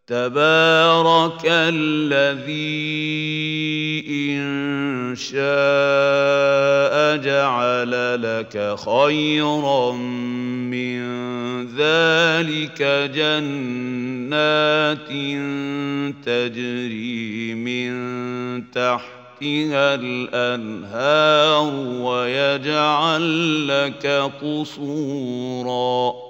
تبارك الذي إن شاء جعل لك خيرا من ذلك جنات تجري من تحتها الأنهار ويجعل لك قصوراً